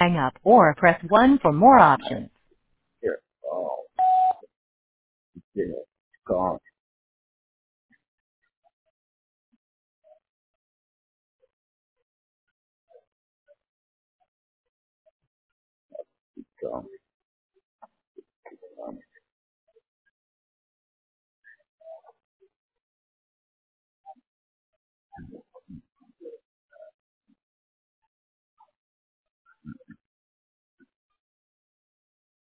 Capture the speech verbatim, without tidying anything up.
hang up or press one for more options. Here. Oh, yeah. Gone.